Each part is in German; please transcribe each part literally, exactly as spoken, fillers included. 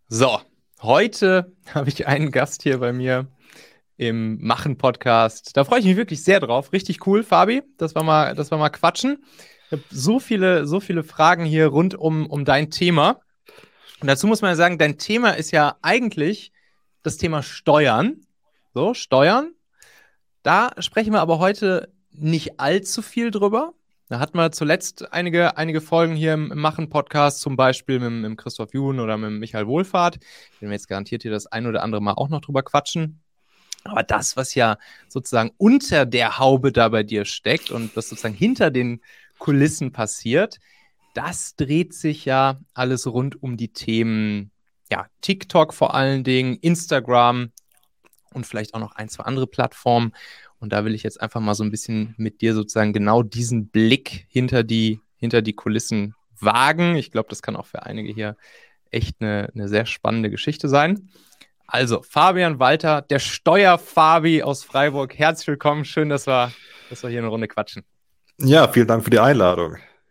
So, heute habe ich einen Gast hier bei mir im Machen-Podcast. Da freue ich mich wirklich sehr drauf. Richtig cool, Fabi, dass wir mal, dass wir mal quatschen. Ich habe so viele, so viele Fragen hier rund um, um dein Thema. Und dazu muss man ja sagen, dein Thema ist ja eigentlich das Thema Steuern. So, Steuern. Da sprechen wir aber heute nicht allzu viel drüber. Da hatten wir zuletzt einige, einige Folgen hier im, im Machen-Podcast, zum Beispiel mit, mit dem Christoph Juhn oder mit dem Michael Wohlfahrt. Werden wir jetzt garantiert hier das ein oder andere Mal auch noch drüber quatschen. Aber das, was ja sozusagen unter der Haube da bei dir steckt und was sozusagen hinter den Kulissen passiert, das dreht sich ja alles rund um die Themen, ja, TikTok vor allen Dingen, Instagram und vielleicht auch noch ein, zwei andere Plattformen. Und da will ich jetzt einfach mal so ein bisschen mit dir sozusagen genau diesen Blick hinter die, hinter die Kulissen wagen. Ich glaube, das kann auch für einige hier echt eine, eine sehr spannende Geschichte sein. Also, Fabian Walter, der Steuer-Fabi aus Freiburg. Herzlich willkommen. Schön, dass wir, dass wir hier eine Runde quatschen. Ja, vielen Dank für die Einladung.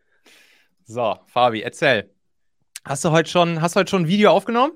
So, Fabi, erzähl. Hast du heute schon, hast du heute schon ein Video aufgenommen?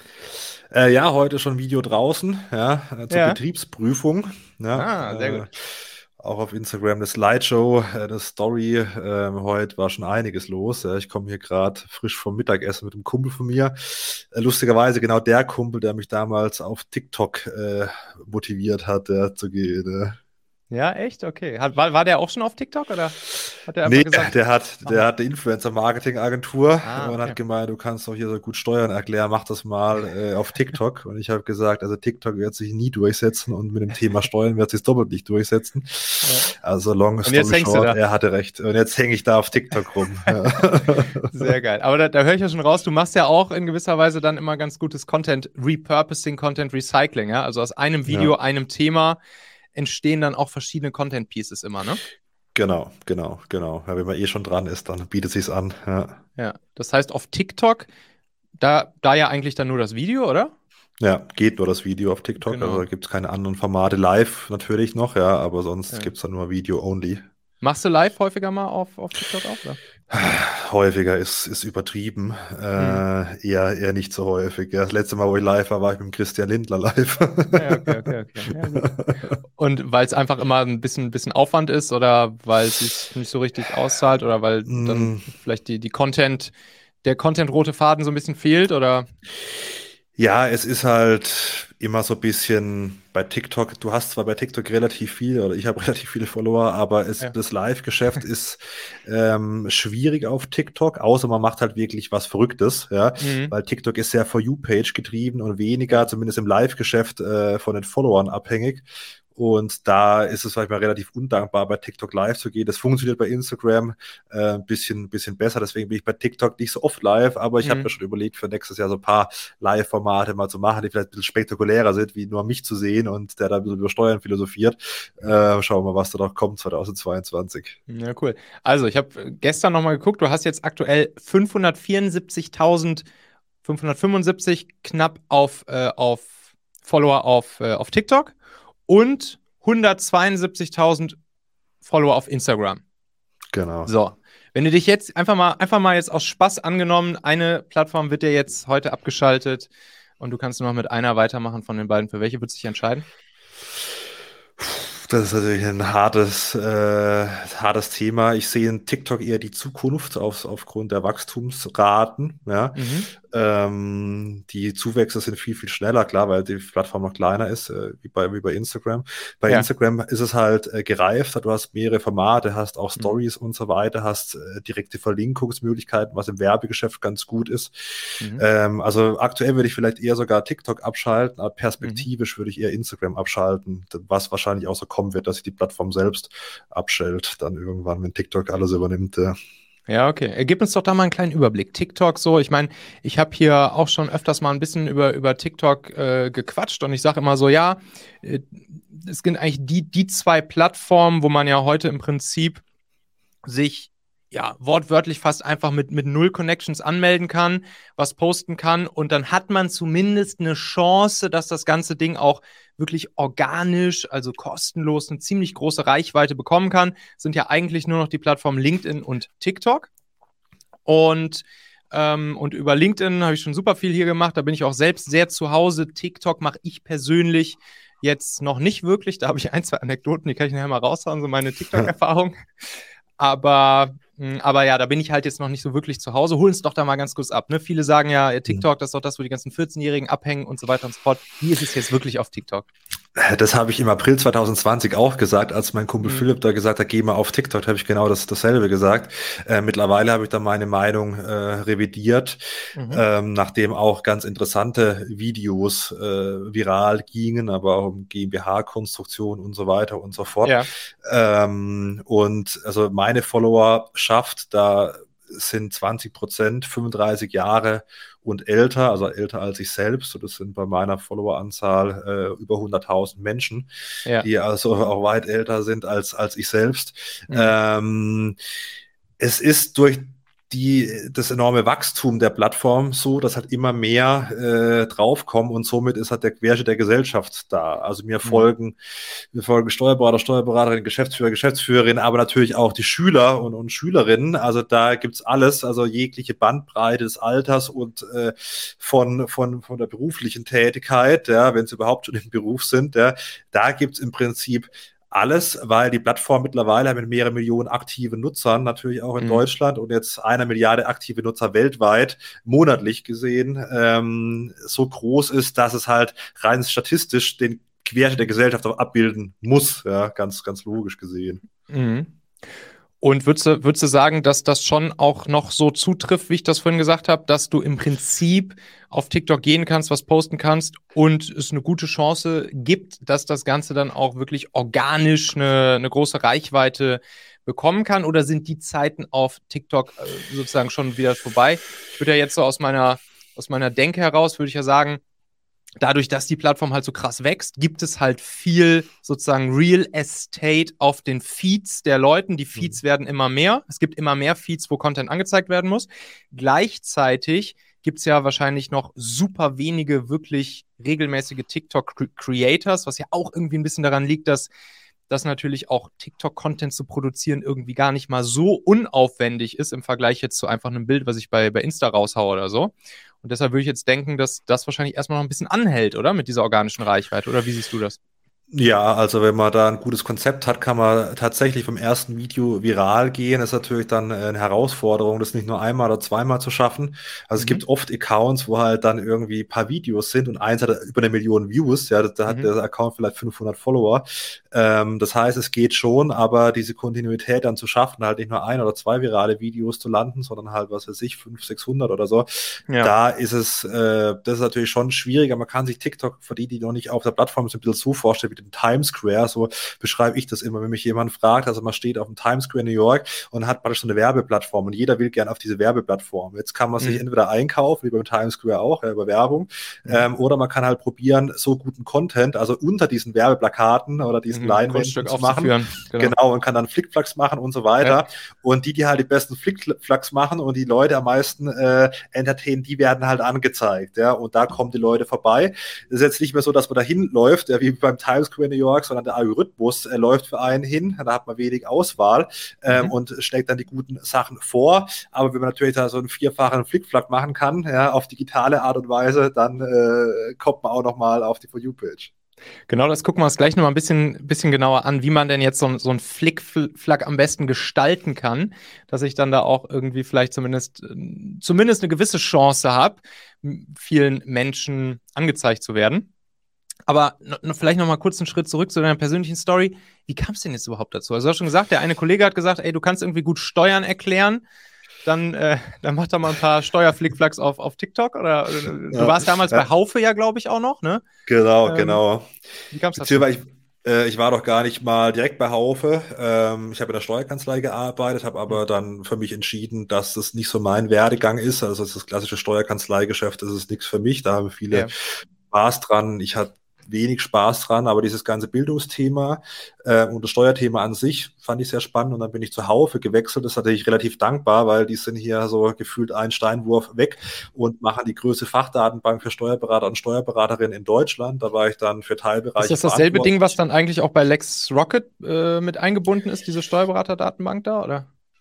Äh, ja, heute schon Video draußen, ja, äh, zur Ja. Betriebsprüfung. Ja, Ah, sehr äh, gut. auch auf Instagram eine Slideshow, äh, eine Story. Äh, heute war schon einiges los. Ja. Ich komme hier gerade frisch vom Mittagessen mit einem Kumpel von mir. Äh, lustigerweise genau der Kumpel, der mich damals auf TikTok äh, motiviert hat, ja, zu gehen. Äh. Ja, echt? Okay. Hat, war, war der auch schon auf TikTok oder hat er einfach Nee, gesagt, der hat, mach der mal? hat eine Influencer-Marketing-Agentur Ah, und okay. hat gemeint, du kannst doch hier so gut Steuern erklären, mach das mal äh, auf TikTok. Und ich habe gesagt, also TikTok wird sich nie durchsetzen und mit dem Thema Steuern wird sich doppelt nicht durchsetzen. Ja. Also long Und jetzt story hängst du short, da. er hatte recht. Und jetzt hänge ich da auf TikTok rum. Ja. Sehr geil. Aber da, da höre ich ja schon raus, du machst ja auch in gewisser Weise dann immer ganz gutes Content Repurposing, Content Recycling, ja? Also aus einem Video, Ja, einem Thema entstehen dann auch verschiedene Content Pieces immer, ne? genau, genau, genau. Ja, wenn man eh schon dran ist, dann bietet sich's an. Ja. Ja. Das heißt, auf TikTok, da, da ja eigentlich dann nur das Video, oder? Ja, geht nur das Video auf TikTok, also Genau. da gibt es keine anderen Formate. Live natürlich noch, ja, aber sonst Ja. gibt es dann nur Video only. Machst du live häufiger mal auf, auf TikTok auch, oder? Häufiger ist, ist übertrieben. Hm. Äh, eher, eher nicht so häufig. Ja, das letzte Mal, wo ich live war, war ich mit dem Christian Lindler live. Ja, okay, okay, okay. Ja, gut. Und weil es einfach immer ein bisschen, bisschen Aufwand ist oder weil es sich nicht so richtig auszahlt oder weil dann Mm, vielleicht die, die Content, der Content-rote Faden so ein bisschen fehlt oder? Ja, es ist halt immer so ein bisschen bei TikTok. Du hast zwar bei TikTok relativ viel oder ich habe relativ viele Follower, aber es, Ja. das Live-Geschäft ist ähm, schwierig auf TikTok, außer man macht halt wirklich was Verrücktes, ja, Mhm. weil TikTok ist sehr For You-Page getrieben und weniger, zumindest im Live-Geschäft, äh, von den Followern abhängig. Und da ist es manchmal relativ undankbar, bei TikTok live zu gehen. Das funktioniert bei Instagram äh, ein bisschen, bisschen besser. Deswegen bin ich bei TikTok nicht so oft live, aber ich habe mir Mhm. schon überlegt, für nächstes Jahr so ein paar Live-Formate mal zu machen, die vielleicht ein bisschen spektakulärer sind, wie nur mich zu sehen und der da ein bisschen über Steuern philosophiert. Äh, schauen wir mal, was da noch kommt zweitausendzweiundzwanzig. Ja, cool. Also, ich habe gestern nochmal geguckt, du hast jetzt aktuell fünfhundertvierundsiebzigtausend, fünfhundertfünfundsiebzig knapp auf, äh, auf Follower auf, äh, auf TikTok und hundertzweiundsiebzigtausend Follower auf Instagram. Genau. So, wenn du dich jetzt einfach mal, einfach mal jetzt aus Spaß angenommen, eine Plattform wird dir jetzt heute abgeschaltet und du kannst nur noch mit einer weitermachen von den beiden. Für welche würdest du dich entscheiden? Das ist natürlich ein hartes, äh, hartes Thema. Ich sehe in TikTok eher die Zukunft auf, aufgrund der Wachstumsraten. Ja. Mhm. Ähm, die Zuwächse sind viel, viel schneller, klar, weil die Plattform noch kleiner ist, äh, wie bei, wie bei Instagram. Bei Ja. Instagram ist es halt äh, gereifter. Du hast mehrere Formate, hast auch Mhm. Stories und so weiter, hast äh, direkte Verlinkungsmöglichkeiten, was im Werbegeschäft ganz gut ist. Mhm. Ähm, also aktuell würde ich vielleicht eher sogar TikTok abschalten, aber Mhm. perspektivisch würde ich eher Instagram abschalten, was wahrscheinlich auch so kommen wird, dass sich die Plattform selbst abstellt, dann irgendwann, wenn TikTok alles übernimmt. Ja. Ja, okay. Äh, Gib uns doch da mal einen kleinen Überblick. TikTok so, ich meine, ich habe hier auch schon öfters mal ein bisschen über, über TikTok äh, gequatscht und ich sage immer so, ja, äh, es sind eigentlich die, die zwei Plattformen, wo man ja heute im Prinzip sich ja wortwörtlich fast einfach mit, mit null Connections anmelden kann, was posten kann und dann hat man zumindest eine Chance, dass das ganze Ding auch wirklich organisch, also kostenlos, eine ziemlich große Reichweite bekommen kann. Sind ja eigentlich nur noch die Plattformen LinkedIn und TikTok. Und Ähm, und über LinkedIn habe ich schon super viel hier gemacht. Da bin ich auch selbst sehr zu Hause. TikTok mache ich persönlich jetzt noch nicht wirklich. Da habe ich ein, zwei Anekdoten, die kann ich nachher mal raushauen, so meine TikTok-Erfahrung. Aber, mh, aber ja, da bin ich halt jetzt noch nicht so wirklich zu Hause. Hol uns doch da mal ganz kurz ab. Ne? Viele sagen ja, ja, TikTok, das ist doch das, wo die ganzen vierzehn-Jährigen abhängen und so weiter und so fort. Wie ist es jetzt wirklich auf TikTok? Das habe ich im April zwanzig zwanzig auch gesagt, als mein Kumpel Mhm. Philipp da gesagt hat, geh mal auf TikTok, da habe ich genau das, dasselbe gesagt. Äh, mittlerweile habe ich da meine Meinung äh, revidiert, Mhm. ähm, nachdem auch ganz interessante Videos äh, viral gingen, aber auch um GmbH-Konstruktion und so weiter und so fort. Ja. Ähm, und also meine Followerschaft, da sind zwanzig Prozent fünfunddreißig Jahre und älter, also älter als ich selbst. Und das sind bei meiner Followeranzahl äh, über hunderttausend Menschen, Ja. die also auch weit älter sind als, als ich selbst. Mhm. Ähm, es ist durch die, das enorme Wachstum der Plattform so, dass halt immer mehr äh, draufkommen und somit ist halt der Querschnitt der Gesellschaft da. Also mir Mhm. folgen, mir folgen Steuerberater, Steuerberaterinnen, Geschäftsführer, Geschäftsführerinnen, aber natürlich auch die Schüler und, und Schülerinnen. Also da gibt's alles, also jegliche Bandbreite des Alters und äh, von, von, von der beruflichen Tätigkeit, ja, wenn sie überhaupt schon im Beruf sind, ja, da gibt's im Prinzip alles, weil die Plattform mittlerweile mit mehreren Millionen aktiven Nutzern, natürlich auch in Mhm. Deutschland und jetzt einer Milliarde aktive Nutzer weltweit, monatlich gesehen, ähm, so groß ist, dass es halt rein statistisch den Querschnitt der Gesellschaft auch abbilden muss, ja, ganz, ganz logisch gesehen. Mhm. Und würdest du, würdest du sagen, dass das schon auch noch so zutrifft, wie ich das vorhin gesagt habe, dass du im Prinzip auf TikTok gehen kannst, was posten kannst und es eine gute Chance gibt, dass das Ganze dann auch wirklich organisch eine, eine große Reichweite bekommen kann? Oder sind die Zeiten auf TikTok äh, sozusagen schon wieder vorbei? Ich würde ja jetzt so aus meiner, aus meiner Denke heraus, würde ich ja sagen, dadurch, dass die Plattform halt so krass wächst, gibt es halt viel sozusagen Real Estate auf den Feeds der Leuten. Die Feeds mhm. werden immer mehr. Es gibt immer mehr Feeds, wo Content angezeigt werden muss. Gleichzeitig gibt es ja wahrscheinlich noch super wenige wirklich regelmäßige TikTok-Creators, was ja auch irgendwie ein bisschen daran liegt, dass dass natürlich auch TikTok-Content zu produzieren irgendwie gar nicht mal so unaufwendig ist im Vergleich jetzt zu einfach einem Bild, was ich bei, bei Insta raushaue oder so. Und deshalb würde ich jetzt denken, dass das wahrscheinlich erstmal noch ein bisschen anhält, oder? Mit dieser organischen Reichweite. Oder wie siehst du das? Ja, also wenn man da ein gutes Konzept hat, kann man tatsächlich vom ersten Video viral gehen. Das ist natürlich dann eine Herausforderung, das nicht nur einmal oder zweimal zu schaffen. Also mhm. es gibt oft Accounts, wo halt dann irgendwie ein paar Videos sind und eins hat über eine Million Views. Ja, da hat mhm. der Account vielleicht fünfhundert Follower. Ähm, das heißt, es geht schon, aber diese Kontinuität dann zu schaffen, halt nicht nur ein oder zwei virale Videos zu landen, sondern halt, was weiß ich, fünfhundert, sechshundert oder so. Ja. Da ist es, äh, das ist natürlich schon schwieriger. Man kann sich TikTok, für die, die noch nicht auf der Plattform sind, ein bisschen so vorstellen, wie den Times Square, so beschreibe ich das immer, wenn mich jemand fragt, also man steht auf dem Times Square in New York und hat praktisch so eine Werbeplattform und jeder will gerne auf diese Werbeplattform. Jetzt kann man sich mhm. entweder einkaufen, wie beim Times Square auch, ja, über Werbung, mhm. ähm, oder man kann halt probieren, so guten Content, also unter diesen Werbeplakaten oder diesen mhm, Leinwänden zu machen. Genau. genau, und kann dann Flickflacks machen und so weiter. Ja. Und die, die halt die besten Flickflacks machen und die Leute am meisten äh, entertainen, die werden halt angezeigt, ja, und da kommen die Leute vorbei. Das ist jetzt nicht mehr so, dass man da hinläuft, ja, wie beim Times Square in New York, sondern der Algorithmus äh, läuft für einen hin, da hat man wenig Auswahl ähm, mhm. und schlägt dann die guten Sachen vor. Aber wenn man natürlich da so einen vierfachen Flickflack machen kann, ja, auf digitale Art und Weise, dann äh, kommt man auch nochmal auf die For You-Page. Genau, das gucken wir uns gleich nochmal ein bisschen, bisschen genauer an, wie man denn jetzt so, so einen Flickflack am besten gestalten kann, dass ich dann da auch irgendwie vielleicht zumindest, zumindest eine gewisse Chance habe, vielen Menschen angezeigt zu werden. Aber noch, vielleicht noch mal kurz einen Schritt zurück zu deiner persönlichen Story. Wie kam es denn jetzt überhaupt dazu? Also du hast schon gesagt, der eine Kollege hat gesagt, ey, du kannst irgendwie gut Steuern erklären. Dann, äh, dann mach doch mal ein paar Steuerflickflacks auf, auf TikTok. Oder, oder ja, du warst damals ja. bei Haufe ja, glaube ich, auch noch, ne? Genau, ähm, genau. Wie kam es dazu? Ich, äh, ich war doch gar nicht mal direkt bei Haufe. Ähm, ich habe in der Steuerkanzlei gearbeitet, habe aber mhm. dann für mich entschieden, dass das nicht so mein Werdegang ist. Also das klassische Steuerkanzleigeschäft, das ist nichts für mich. Da haben viele ja. Spaß dran. Ich hatte wenig Spaß dran, aber dieses ganze Bildungsthema äh, und das Steuerthema an sich fand ich sehr spannend und dann bin ich zu Haufe gewechselt. Das ist natürlich relativ dankbar, weil die sind hier so gefühlt einen Steinwurf weg und machen die größte Fachdatenbank für Steuerberater und Steuerberaterinnen in Deutschland. Da war ich dann für Teilbereiche. Ist das dasselbe Ding, was dann eigentlich auch bei LexRocket äh, mit eingebunden ist, diese Steuerberaterdatenbank da, oder?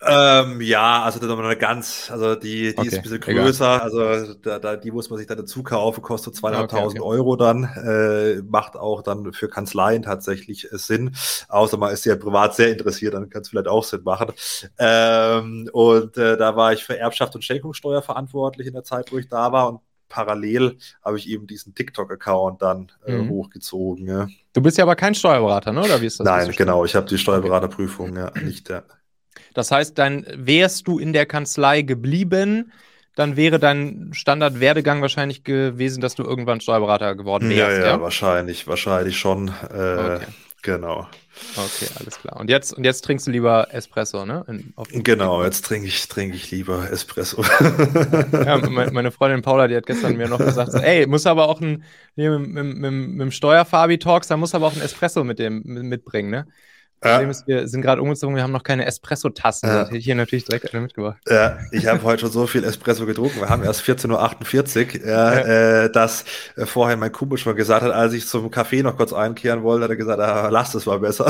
Ähm, ja, also das ist noch eine ganz, also die, die ist Okay, ein bisschen egal. größer, also da, da, die muss man sich dann dazu kaufen, kostet Okay, zweieinhalbtausend okay. Euro dann, äh, macht auch dann für Kanzleien tatsächlich äh, Sinn, außer man ist ja privat sehr interessiert, dann kann es vielleicht auch Sinn machen. Ähm, und äh, da war ich für Erbschaft und Schenkungssteuer verantwortlich in der Zeit, wo ich da war, und parallel habe ich eben diesen TikTok-Account dann äh, Mhm. hochgezogen. Ja. Du bist ja aber kein Steuerberater, ne? Oder wie ist das? Bist du Nein, Steuer? genau, ich habe die Okay. Steuerberaterprüfung ja nicht. Ja. Das heißt, dann wärst du in der Kanzlei geblieben, dann wäre dein Standardwerdegang wahrscheinlich gewesen, dass du irgendwann Steuerberater geworden Ja, wärst, ja, ja? wahrscheinlich, wahrscheinlich schon. Äh, Okay, genau. okay, alles klar. Und jetzt, und jetzt trinkst du lieber Espresso, ne? In, auf Genau, TikTok. jetzt trinke ich, trinke ich lieber Espresso. Ja, ja me- meine Freundin Paula, die hat gestern mir noch gesagt, so, ey, muss aber auch ein, hier mit, mit, mit, mit dem Steuerfabi Talks, da muss aber auch ein Espresso mit dem mit, mitbringen, ne? Problem Ja, ist, wir sind gerade umgezogen, wir haben noch keine Espresso-Tassen, sonst hätte ja. ich hier natürlich direkt eine mitgebracht. Ja, ich habe heute schon so viel Espresso getrunken. Wir haben erst vierzehn Uhr achtundvierzig, ja, Ja, äh, dass äh, vorher mein Kumpel schon gesagt hat, als ich zum Kaffee noch kurz einkehren wollte, hat er gesagt, ah, lass es mal besser.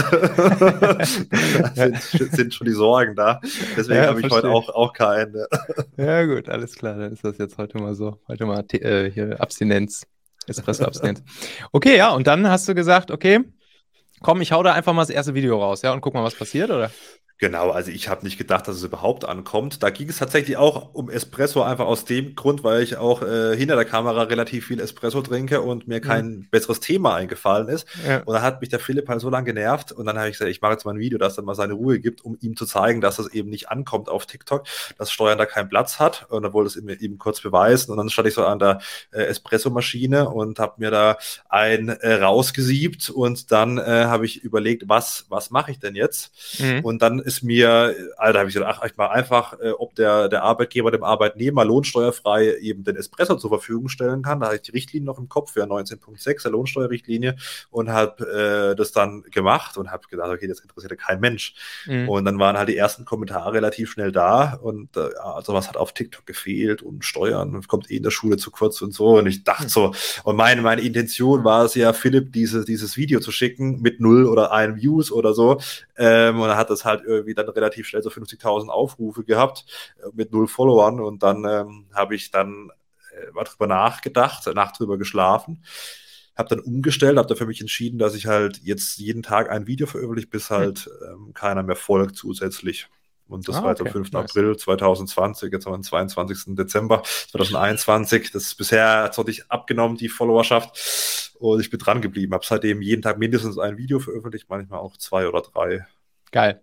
Da ja, sind, sind schon die Sorgen da. Deswegen ja, habe ich heute verstehe. auch, auch keinen. Ja. Ja, gut, alles klar, dann ist das jetzt heute mal so. Heute mal Te- äh, hier Abstinenz, Espresso-Abstinenz. Okay, ja, und dann hast du gesagt, okay, komm, ich hau da einfach mal das erste Video raus, ja, und guck mal, was passiert, oder? Genau, also ich habe nicht gedacht, dass es überhaupt ankommt. Da ging es tatsächlich auch um Espresso, einfach aus dem Grund, weil ich auch äh, hinter der Kamera relativ viel Espresso trinke und mir Hm. kein besseres Thema eingefallen ist. Ja. Und da hat mich der Philipp halt so lange genervt, und dann habe ich gesagt, ich mache jetzt mal ein Video, das dann mal seine Ruhe gibt, um ihm zu zeigen, dass es eben nicht ankommt auf TikTok, dass Steuern da keinen Platz hat. Und dann wollte es ihm eben kurz beweisen. Und dann stand ich so an der äh, Espresso-Maschine und habe mir da ein äh, rausgesiebt, und dann äh, habe ich überlegt, was, was mache ich denn jetzt? Mhm. Und dann ist mir, Alter, habe ich gesagt, ach, ich mal einfach, äh, ob der, der Arbeitgeber dem Arbeitnehmer lohnsteuerfrei eben den Espresso zur Verfügung stellen kann. Da hatte ich die Richtlinie noch im Kopf, ja, neunzehn Punkt sechs, der Lohnsteuerrichtlinie, und habe äh, das dann gemacht und habe gedacht, okay, das interessiert ja kein Mensch. Mhm. Und dann waren halt die ersten Kommentare relativ schnell da, und äh, also was hat auf TikTok gefehlt und Steuern kommt eh in der Schule zu kurz und so. Und ich dachte so, und meine, meine Intention war es ja, Philipp diese, dieses Video zu schicken mit null oder ein Views oder so. Ähm, und er hat das halt irgendwie dann relativ schnell so fünfzigtausend Aufrufe gehabt äh, mit null Followern. Und dann ähm, habe ich dann äh, mal drüber nachgedacht, Nacht drüber geschlafen, habe dann umgestellt, habe da für mich entschieden, dass ich halt jetzt jeden Tag ein Video veröffentliche, bis Mhm. halt ähm, keiner mehr folgt zusätzlich. Und das Ah, war jetzt am okay, fünften nice. April zweitausendzwanzig, jetzt haben wir den zweiundzwanzigsten Dezember zweitausendeinundzwanzig. Das ist bisher hat sich abgenommen, die Followerschaft. Und ich bin dran geblieben. Habe seitdem jeden Tag mindestens ein Video veröffentlicht, manchmal auch zwei oder drei. Geil.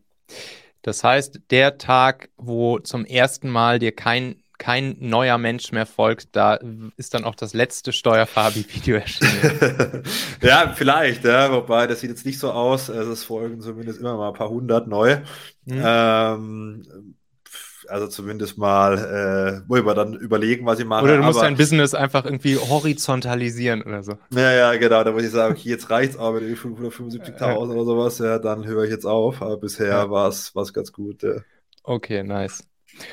Das heißt, der Tag, wo zum ersten Mal dir kein, kein neuer Mensch mehr folgt, da ist dann auch das letzte Steuerfabi-Video erschienen. Ja, vielleicht, ja. Wobei, das sieht jetzt nicht so aus. Es folgen zumindest immer mal ein paar hundert neu. Hm? Ähm, also zumindest mal, äh, muss ich mal dann überlegen, was ich Oder mache. du musst Aber dein Business einfach irgendwie horizontalisieren oder so. ja, ja, genau, da muss ich sagen, okay, jetzt reicht's aber mit den Äh, fünfhundertfünfundsiebzigtausend oder sowas, ja, dann höre ich jetzt auf. Aber äh, bisher war es ganz gut. Ja. okay, nice.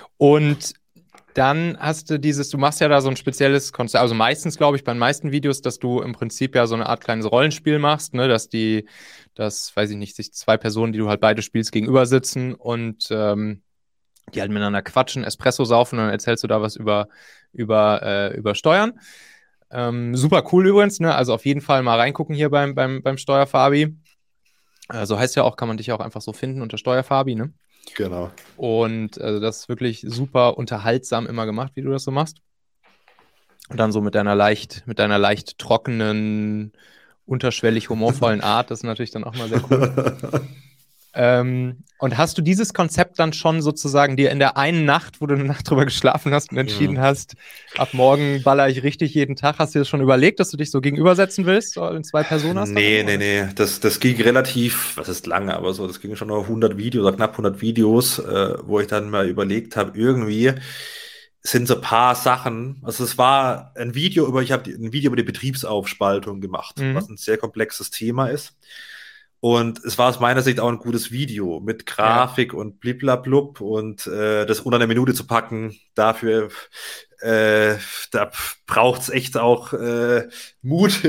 Und dann hast du dieses, du machst ja da so ein spezielles Konzept, also meistens glaube ich bei den meisten Videos, dass du im Prinzip ja so eine Art kleines Rollenspiel machst, ne, dass die, dass, weiß ich nicht, sich zwei Personen, die du halt beide spielst, gegenüber sitzen und ähm, die halt miteinander quatschen, Espresso saufen und dann erzählst du da was über, über, äh, über Steuern. Ähm, super cool übrigens, ne? Also auf jeden Fall mal reingucken hier beim, beim, beim Steuerfabi. Äh, so heißt ja auch, kann man dich ja auch einfach so finden unter Steuerfabi, ne? Genau. Und also das ist wirklich super unterhaltsam immer gemacht, wie du das so machst. Und dann so mit deiner leicht, mit deiner leicht trockenen, unterschwellig humorvollen Art, das ist natürlich dann auch mal sehr cool. Ähm, und hast du dieses Konzept dann schon sozusagen dir in der einen Nacht, wo du eine Nacht drüber geschlafen hast und entschieden Mhm. hast, ab morgen baller ich richtig jeden Tag, hast du dir das schon überlegt, dass du dich so gegenübersetzen willst, so in zwei Personen hast? Nee, nee, nee. Das, das ging relativ, was ist lange, aber so, das ging schon noch hundert Videos oder knapp hundert Videos, äh, wo ich dann mal überlegt habe, irgendwie sind so ein paar Sachen, also es war ein Video über, ich habe ein Video über die Betriebsaufspaltung gemacht, was Mhm. ein sehr komplexes Thema ist. Und es war aus meiner Sicht auch ein gutes Video mit Grafik ja. und bliblablub und äh, das unter einer Minute zu packen, dafür äh, da braucht es echt auch äh, Mut.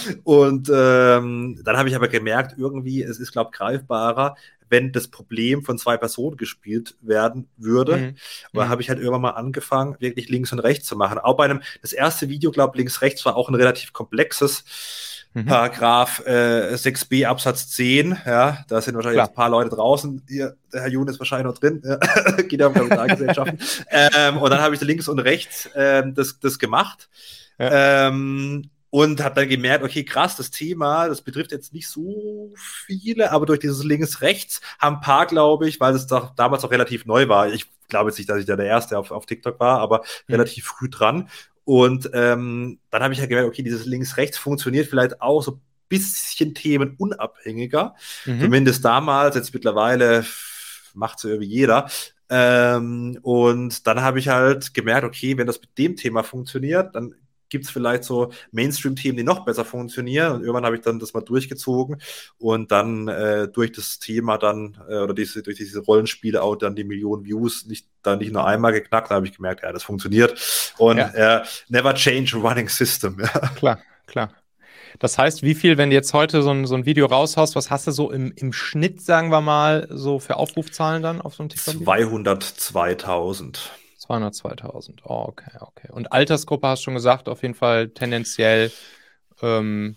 Und ähm, dann habe ich aber gemerkt, irgendwie, es ist, glaube ich, greifbarer, wenn das Problem von zwei Personen gespielt werden würde. Mhm. Und da habe ich halt irgendwann mal angefangen, wirklich links und rechts zu machen. Auch bei einem, das erste Video, glaube ich, links, rechts war auch ein relativ komplexes. Mhm. Paragraph äh, sechs b Absatz zehn, ja, da sind wahrscheinlich Klar. jetzt ein paar Leute draußen. Hier, der Herr Jun ist wahrscheinlich noch drin, ja. Geht ja um Kapitalgesellschaften. ähm, und dann habe ich links und rechts ähm, das, das gemacht. Ja. Ähm, und habe dann gemerkt, okay, krass, das Thema, das betrifft jetzt nicht so viele, aber durch dieses links-rechts haben ein paar, glaube ich, weil es doch damals auch relativ neu war. Ich glaube jetzt nicht, dass ich da der Erste auf, auf TikTok war, aber mhm. relativ früh dran. Und ähm, dann habe ich ja gemerkt, okay, dieses Links-Rechts funktioniert vielleicht auch so ein bisschen themenunabhängiger. Mhm. Zumindest damals, jetzt mittlerweile macht es irgendwie jeder. Ähm, und dann habe ich halt gemerkt, okay, wenn das mit dem Thema funktioniert, dann gibt es vielleicht so Mainstream-Themen, die noch besser funktionieren. Und irgendwann habe ich dann das mal durchgezogen und dann äh, durch das Thema dann, äh, oder diese, durch diese Rollenspiele auch dann die Millionen Views nicht, dann nicht nur einmal geknackt, da habe ich gemerkt, ja, das funktioniert. Und ja. äh, never change a running system. Ja. Klar, klar. Das heißt, wie viel, wenn du jetzt heute so ein, so ein Video raushaust, was hast du so im, im Schnitt, sagen wir mal, so für Aufrufzahlen dann auf so einem TikTok? zweihundertzweitausend. zweihundertzweitausend, oh, okay, okay. Und Altersgruppe hast du schon gesagt, auf jeden Fall tendenziell. Ähm,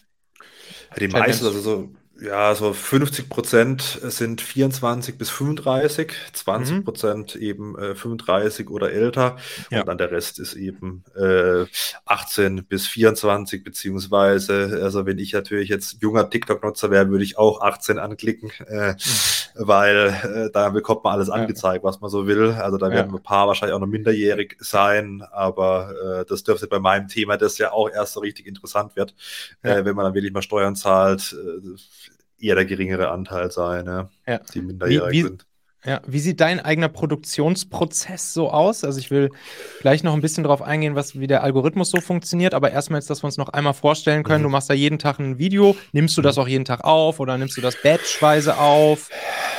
die meisten, also so, ja, so fünfzig Prozent sind vierundzwanzig bis fünfunddreißig, zwanzig Prozent mhm. eben äh, fünfunddreißig oder älter ja. und dann der Rest ist eben äh, achtzehn bis vierundzwanzig, beziehungsweise, also wenn ich natürlich jetzt junger TikTok-Nutzer wäre, würde ich auch achtzehn anklicken, äh, mhm. weil äh, da bekommt man alles angezeigt, ja. was man so will. Also da werden ja. ein paar wahrscheinlich auch noch minderjährig sein, aber äh, das dürfte bei meinem Thema, das ja auch erst so richtig interessant wird, ja. äh, wenn man dann wirklich mal Steuern zahlt, äh, eher der geringere Anteil sein, ne? Ja. Die minderjährig wie, wie, sind. Ja, wie sieht dein eigener Produktionsprozess so aus? Also ich will gleich noch ein bisschen drauf eingehen, was, wie der Algorithmus so funktioniert, aber erstmal jetzt, dass wir uns noch einmal vorstellen können, mhm. du machst da jeden Tag ein Video, nimmst du das auch jeden Tag auf oder nimmst du das batchweise auf?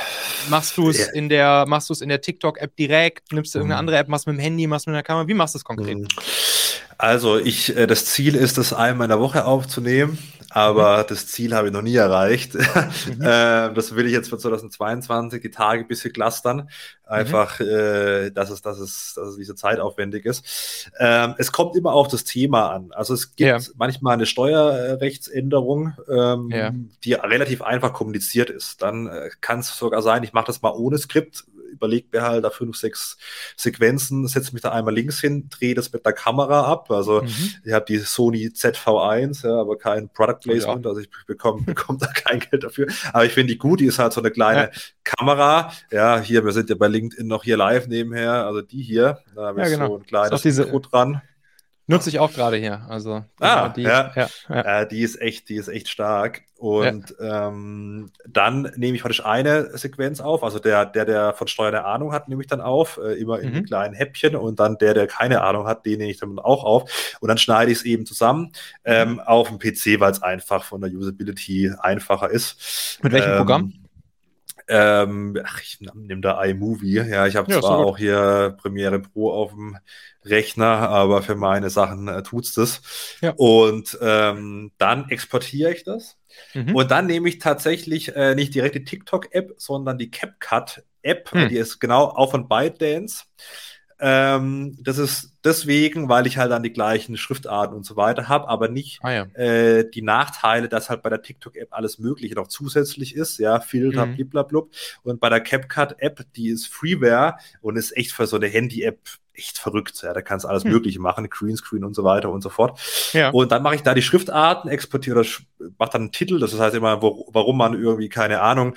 Machst du es ja. in der, machst du es in der TikTok-App direkt? Nimmst du irgendeine mhm. andere App, machst du mit dem Handy, machst du mit der Kamera? Wie machst du es konkret? Mhm. Also ich, äh, das Ziel ist, das einmal in der Woche aufzunehmen, aber mhm. das Ziel habe ich noch nie erreicht. Mhm. äh, das will ich jetzt für zweitausendzweiundzwanzig die Tage ein bisschen clustern. Einfach, mhm. äh, dass es, dass es, dass es nicht so zeitaufwendig ist. Ähm, es kommt immer auf das Thema an. Also es gibt ja. manchmal eine Steuerrechtsänderung, ähm, ja. die relativ einfach kommuniziert ist. Dann äh, kann es sogar sein, ich mache das mal ohne Skript, überlege mir halt da fünf, sechs Sequenzen, setze mich da einmal links hin, drehe das mit der Kamera ab. Also mhm. ich habe die Sony Z V eins, ja, aber kein Product Placement, ja. also ich bekomme bekomme da kein Geld dafür. Aber ich finde die gut, die ist halt so eine kleine ja. Kamera. Ja, hier, wir sind ja bei LinkedIn noch hier live nebenher, also die hier, da habe ich ja, genau. so ein kleines diese, Mikro dran. Nutze ich auch gerade hier. Also ah, die, ja. Ja, ja. Äh, die ist echt, die ist echt stark. Und ja. ähm, dann nehme ich praktisch eine Sequenz auf. Also der, der, der von Steuern eine Ahnung hat, nehme ich dann auf, äh, immer in mhm. kleinen Häppchen. Und dann der, der keine Ahnung hat, den nehme ich dann auch auf. Und dann schneide ich es eben zusammen ähm, mhm. auf dem P C, weil es einfach von der Usability einfacher ist. Mit welchem ähm, Programm? Ähm, ach, ich nehme da iMovie. Ja, ich habe ja, zwar auch hier Premiere Pro auf dem Rechner, aber für meine Sachen äh, tut's das. Ja. Und ähm, dann exportiere ich das. Mhm. Und dann nehme ich tatsächlich äh, nicht direkt die TikTok-App, sondern die CapCut-App. Mhm. Die ist genau auch von ByteDance. Ähm, das ist deswegen, weil ich halt dann die gleichen Schriftarten und so weiter habe, aber nicht ah, ja. äh, die Nachteile, dass halt bei der TikTok-App alles Mögliche noch zusätzlich ist, ja, Filter, mhm. bliblablub. Und bei der CapCut-App, die ist Freeware und ist echt für so eine Handy-App echt verrückt, ja, da kannst du alles hm. Mögliche machen, Greenscreen und so weiter und so fort. Ja. Und dann mache ich da die Schriftarten, exportiere, mache dann einen Titel, das heißt immer, wo, warum man irgendwie, keine Ahnung,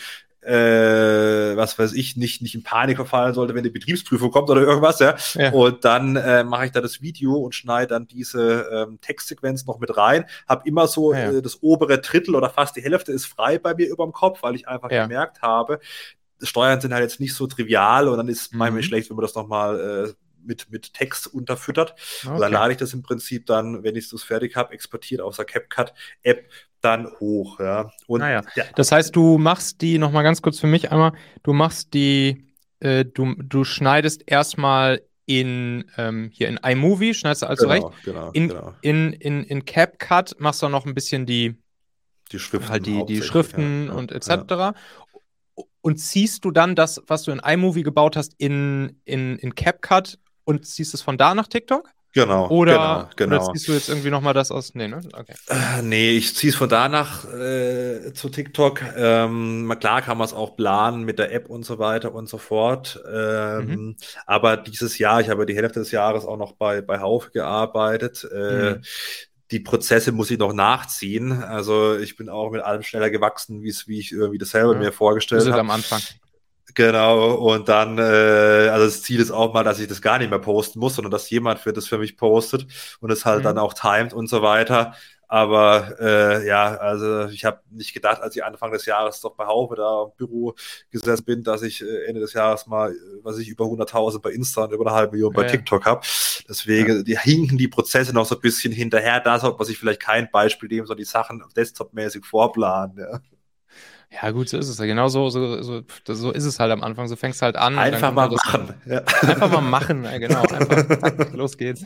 äh, was weiß ich, nicht, nicht in Panik verfallen sollte, wenn die Betriebsprüfung kommt oder irgendwas, ja. ja. Und dann äh, mache ich da das Video und schneide dann diese ähm, Textsequenz noch mit rein. Hab immer so ja, ja. Äh, das obere Drittel oder fast die Hälfte ist frei bei mir über dem Kopf, weil ich einfach ja. gemerkt habe, Steuern sind halt jetzt nicht so trivial und dann ist mhm. manchmal schlecht, wenn man das nochmal äh, mit, mit Text unterfüttert. Okay. Und dann lade ich das im Prinzip dann, wenn ich das fertig habe, exportiert aus der CapCut-App dann hoch, ja. Und Naja, ja, das heißt, du machst die, nochmal ganz kurz für mich einmal, du machst die, äh, du, du schneidest erstmal in, ähm, hier in iMovie, schneidest du alles zurecht. genau, genau, In, genau. in, in, in CapCut machst du noch ein bisschen die, Die halt Schriften die, die hauptsächlich, ja, Schriften ja, und ja. et cetera. Und ziehst du dann das, was du in iMovie gebaut hast, in, in, in CapCut und ziehst es von da nach TikTok? Genau, genau, Oder, oder genau. ziehst du jetzt irgendwie nochmal das aus? Nee, ne? Okay. Äh, Nee, ich ziehe es von danach äh, zu TikTok. Ähm, mal klar kann man es auch planen mit der App und so weiter und so fort. Mhm. Ähm, aber dieses Jahr, ich habe die Hälfte des Jahres auch noch bei, bei Haufe gearbeitet. Äh, Mhm. die Prozesse muss ich noch nachziehen. Also ich bin auch mit allem schneller gewachsen, wie es, wie ich irgendwie das selber Ja. mir Bist vorgestellt du da habe. am Anfang? Genau, und dann, äh, also das Ziel ist auch mal, dass ich das gar nicht mehr posten muss, sondern dass jemand für das für mich postet und es halt dann Mhm. auch timet und so weiter. Aber äh, ja, also ich habe nicht gedacht, als ich Anfang des Jahres doch bei Haufe da im Büro gesessen bin, dass ich äh, Ende des Jahres mal, äh, was ich über hunderttausend bei Insta und über eine halbe Million bei Ja, ja. TikTok habe. Ja. Deswegen, die hinken die Prozesse noch so ein bisschen hinterher. Da sollte man sich vielleicht kein Beispiel nehmen, sondern die Sachen desktop-mäßig vorplanen. Ja. Ja, gut, so ist es ja. Genau so, so, so, so ist es halt am Anfang. So fängst halt an und dann Einfach kommt mal halt das. machen. Ja. Einfach mal machen, ja, genau. Einfach, zack, los geht's.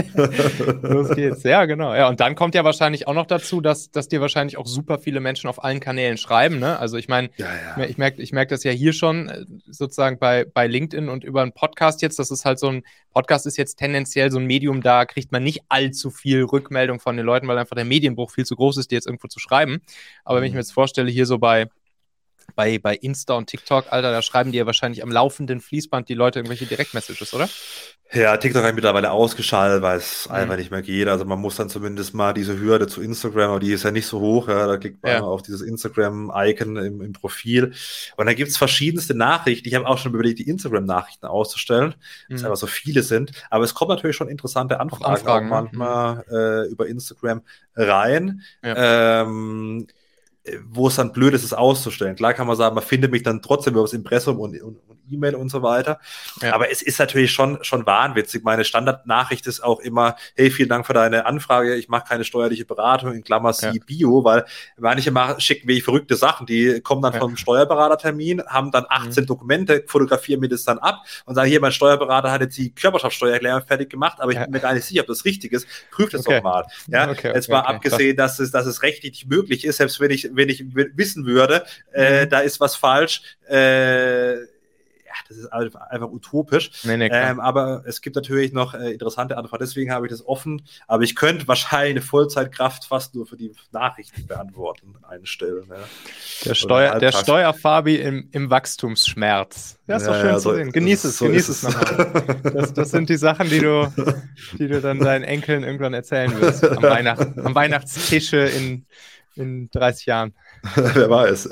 Los geht's. Ja, genau. Ja, und dann kommt ja wahrscheinlich auch noch dazu, dass, dass dir wahrscheinlich auch super viele Menschen auf allen Kanälen schreiben, ne? Also ich meine, Ja, ich, ja. mer- ich merke ich merk das ja hier schon, äh, sozusagen bei, bei LinkedIn und über einen Podcast jetzt. Das ist halt so ein, Podcast ist jetzt tendenziell so ein Medium, da kriegt man nicht allzu viel Rückmeldung von den Leuten, weil einfach der Medienbruch viel zu groß ist, dir jetzt irgendwo zu schreiben. Aber wenn ich mir Mhm. jetzt vorstelle, hier so bei bei, bei Insta und TikTok, Alter, da schreiben die ja wahrscheinlich am laufenden Fließband die Leute irgendwelche Direktmessages, oder? Ja, TikTok habe ich mittlerweile ausgeschaltet, weil es Mhm. einfach nicht mehr geht. Also man muss dann zumindest mal diese Hürde zu Instagram, aber die ist ja nicht so hoch. Ja, da klickt man Ja. einmal auf dieses Instagram-Icon im, im Profil. Und da gibt's verschiedenste Nachrichten. Ich habe auch schon überlegt, die Instagram-Nachrichten auszustellen, weil es Mhm. einfach so viele sind. Aber es kommen natürlich schon interessante Auch Anfragen auch Anfragen, ne? Mhm. manchmal äh, über Instagram rein. Ja. Ähm, wo es dann blöd ist, es auszustellen. Klar kann man sagen, man findet mich dann trotzdem über das Impressum und, und, und E-Mail und so weiter. Ja. Aber es ist natürlich schon, schon wahnwitzig. Meine Standardnachricht ist auch immer, hey, vielen Dank für deine Anfrage. Ich mache keine steuerliche Beratung, in Klammer Ja. sie Bio, weil manche machen, schicken wirklich verrückte Sachen. Die kommen dann Ja. vom Steuerberatertermin, haben dann achtzehn Mhm. Dokumente, fotografieren mir das dann ab und sagen, hier, mein Steuerberater hat jetzt die Körperschaftssteuererklärung fertig gemacht, aber ich Ja. bin mir gar nicht sicher, ob das richtig ist. Prüft es Okay. doch mal. Ja, Okay, jetzt okay, mal okay. abgesehen, dass es, dass es rechtlich möglich ist, selbst wenn ich, wenn ich wissen würde, äh, Mhm. da ist was falsch, äh, ja, das ist einfach, einfach utopisch. Nee, nee, klar. Ähm, aber es gibt natürlich noch äh, interessante Antworten. Deswegen habe ich das offen. Aber ich könnte wahrscheinlich eine Vollzeitkraft fast nur für die Nachrichten beantworten einstellen. Ja. Der, Steuer, der Steuerfabi im, im Wachstumsschmerz. Ja, ist doch Ja, schön ja, zu so, sehen. Genieß es, so genieß ist es nochmal. Das, das sind die Sachen, die du, die du dann deinen Enkeln irgendwann erzählen wirst. Am, Weihnacht, am Weihnachtstische in, in dreißig Jahren. Wer weiß.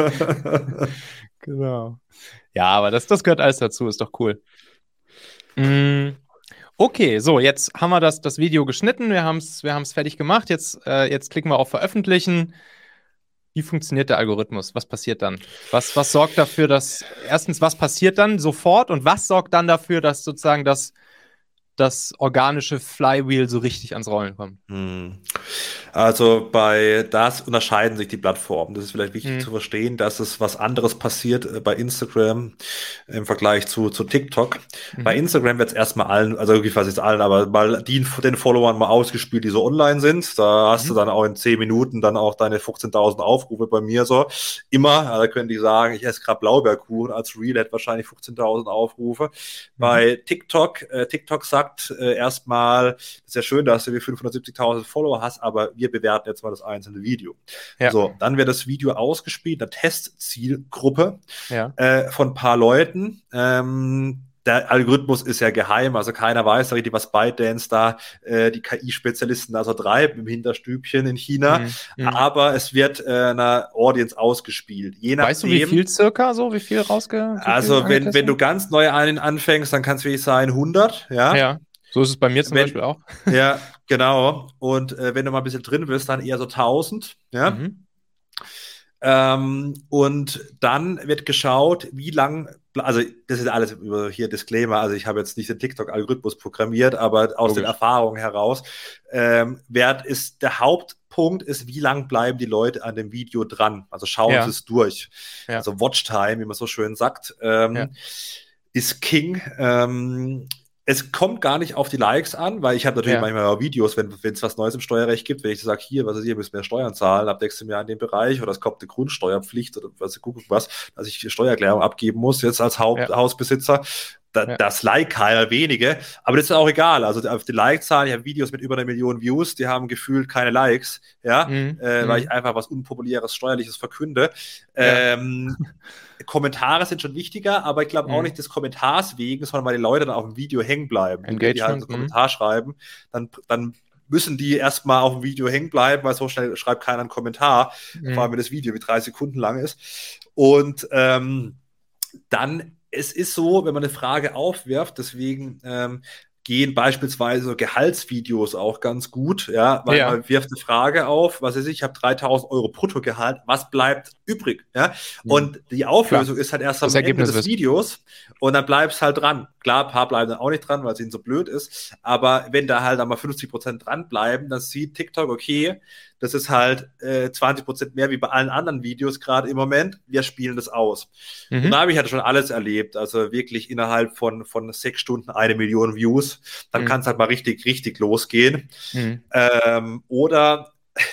Genau. Ja, aber das, das gehört alles dazu, ist doch cool. Mm, okay, so, jetzt haben wir das, das Video geschnitten, wir haben es wir haben's fertig gemacht, jetzt, äh, jetzt klicken wir auf Veröffentlichen. Wie funktioniert der Algorithmus? Was passiert dann? Was, was sorgt dafür, dass, erstens, was passiert dann sofort und was sorgt dann dafür, dass sozusagen das, das organische Flywheel so richtig ans Rollen kommt? Hm. Also bei das unterscheiden sich die Plattformen. Das ist vielleicht wichtig Mhm. zu verstehen, dass es was anderes passiert äh, bei Instagram im Vergleich zu, zu TikTok. Mhm. Bei Instagram wird es erstmal allen, also irgendwie fast jetzt allen, aber mal die, den Followern mal ausgespielt, die so online sind. Da hast Mhm. du dann auch in zehn Minuten dann auch deine fünfzehntausend Aufrufe bei mir so. Immer, da können die sagen, ich esse gerade Blaubeerkuchen, als Reel hat wahrscheinlich fünfzehntausend Aufrufe. Mhm. Bei TikTok, äh, TikTok sagt äh, erstmal, das ist ja schön, dass du wie fünfhundertsiebzigtausend Follower hast, aber wir bewerten jetzt mal das einzelne Video. Ja. So, dann wird das Video ausgespielt, eine Testzielgruppe Ja. äh, von ein paar Leuten. Ähm, der Algorithmus ist ja geheim, also keiner weiß richtig, was ByteDance da, äh, die K I-Spezialisten da so treiben im Hinterstübchen in China, Mhm. Mhm. aber es wird äh, einer Audience ausgespielt. Je nachdem, Weißt du, wie viel circa so, wie viel rausge... Wie viel also wenn, wenn du ganz neu einen anfängst, dann kann es wirklich sein hundert, ja. Ja, so ist es bei mir zum wenn, Beispiel auch. Ja, genau. Und äh, wenn du mal ein bisschen drin bist, dann eher so tausend, ja. Mhm. Ähm, und dann wird geschaut, wie lang, also das ist alles über hier Disclaimer, also ich habe jetzt nicht den TikTok-Algorithmus programmiert, aber aus Logisch. den Erfahrungen heraus, ähm, wer ist der Haupt Punkt ist, wie lang bleiben die Leute an dem Video dran? Also schauen Ja. sie es durch. Ja. Also Watchtime, wie man so schön sagt, ähm, Ja. ist King. Ähm, es kommt gar nicht auf die Likes an, weil ich habe natürlich Ja. manchmal auch Videos, wenn es was Neues im Steuerrecht gibt, wenn ich sage, hier, was ist hier, müssen wir Steuern zahlen ab nächstem Jahr in dem Bereich oder es kommt eine Grundsteuerpflicht oder was, guck was, dass ich Steuererklärung abgeben muss, jetzt als Haupt, Ja. Hausbesitzer. Da, Ja. Das like keiner wenige, aber das ist auch egal. Also auf die Like-Zahlen, ich habe Videos mit über einer Million Views, die haben gefühlt keine Likes, ja, Mhm. äh, weil Mhm. ich einfach was Unpopuläres, Steuerliches verkünde. Ja. Ähm, Kommentare sind schon wichtiger, aber ich glaube auch Mhm. nicht des Kommentars wegen, sondern weil die Leute dann auf dem Video hängen bleiben. Und wenn die halt Engagement, so mhm. Kommentar schreiben, dann, dann müssen die erstmal auf dem Video hängen bleiben, weil so schnell schreibt keiner einen Kommentar, Mhm. vor allem wenn das Video wie drei Sekunden lang ist. Und ähm, dann, es ist so, wenn man eine Frage aufwirft, deswegen ähm, gehen beispielsweise so Gehaltsvideos auch ganz gut, ja, weil Ja. man wirft eine Frage auf, was weiß ich, ich habe dreitausend Euro Bruttogehalt, was bleibt übrig, ja, Mhm. und die Auflösung Klar. ist halt erst Das am Ende Ergebnis des wissen. Videos und dann bleibst halt dran. Klar, ein paar bleiben dann auch nicht dran, weil es ihnen so blöd ist, aber wenn da halt einmal fünfzig Prozent dran bleiben, dann sieht TikTok, okay, das ist halt äh, zwanzig Prozent mehr wie bei allen anderen Videos gerade im Moment, wir spielen das aus. Mhm. Und da habe ich halt schon alles erlebt, also wirklich innerhalb von, von sechs Stunden eine Million Views, dann Mhm. kann es halt mal richtig, richtig losgehen. Mhm. Ähm, oder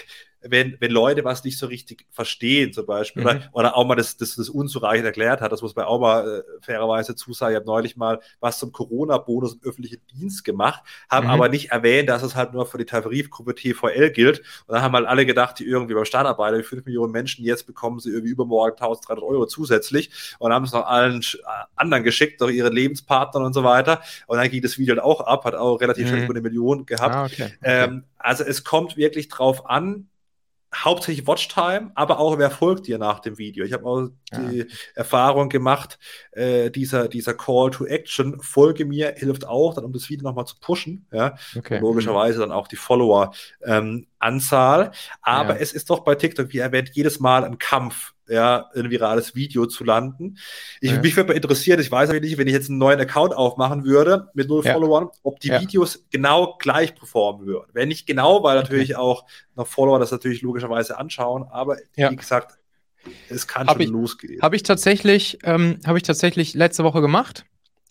wenn, wenn Leute was nicht so richtig verstehen, zum Beispiel, Mhm. oder, oder auch mal das, das, das unzureichend erklärt hat, das muss man auch mal äh, fairerweise zusagen. Ich habe neulich mal was zum Corona-Bonus im öffentlichen Dienst gemacht, habe Mhm. aber nicht erwähnt, dass es halt nur für die Tarifgruppe T V L gilt. Und dann haben halt alle gedacht, die irgendwie beim Staatarbeiter, wie fünf Millionen Menschen, jetzt bekommen sie irgendwie übermorgen tausenddreihundert Euro zusätzlich und haben es noch allen anderen geschickt, noch ihren Lebenspartnern und so weiter. Und dann ging das Video dann auch ab, hat auch relativ Mhm. schnell über eine Million gehabt. Ah, okay. Okay. Ähm, also es kommt wirklich drauf an, hauptsächlich Watchtime, aber auch wer folgt dir nach dem Video. Ich habe auch die Ah. Erfahrung gemacht, äh, dieser, dieser Call to Action, folge mir, hilft auch, dann um das Video nochmal zu pushen, ja, Okay. und logischerweise dann auch die Follower-Anzahl, ähm, aber Ja. es ist doch bei TikTok, wie erwähnt, jedes Mal ein Kampf, ja, ein virales Video zu landen. Ich, Ja. Mich würde mal interessieren, ich weiß aber nicht, wenn ich jetzt einen neuen Account aufmachen würde mit null Ja. Followern, ob die Ja. Videos genau gleich performen würden. Wenn nicht genau, weil natürlich Okay. auch noch Follower das natürlich logischerweise anschauen, aber Ja. wie gesagt, es kann Hab schon ich- losgehen. Habe ich tatsächlich, ähm, habe ich tatsächlich letzte Woche gemacht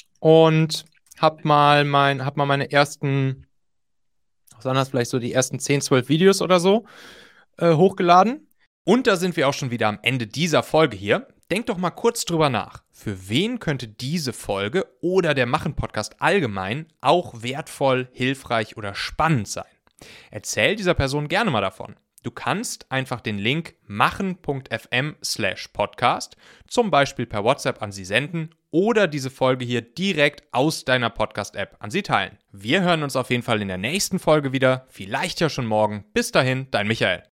und habe mal mein, hab mal meine ersten, was waren das, vielleicht so die ersten zehn, zwölf Videos oder so äh, hochgeladen. Und da sind wir auch schon wieder am Ende dieser Folge hier. Denk doch mal kurz drüber nach. Für wen könnte diese Folge oder der Machen-Podcast allgemein auch wertvoll, hilfreich oder spannend sein? Erzähl dieser Person gerne mal davon. Du kannst einfach den Link machen.fm slash podcast zum Beispiel per WhatsApp an sie senden oder diese Folge hier direkt aus deiner Podcast-App an sie teilen. Wir hören uns auf jeden Fall in der nächsten Folge wieder, vielleicht ja schon morgen. Bis dahin, dein Michael.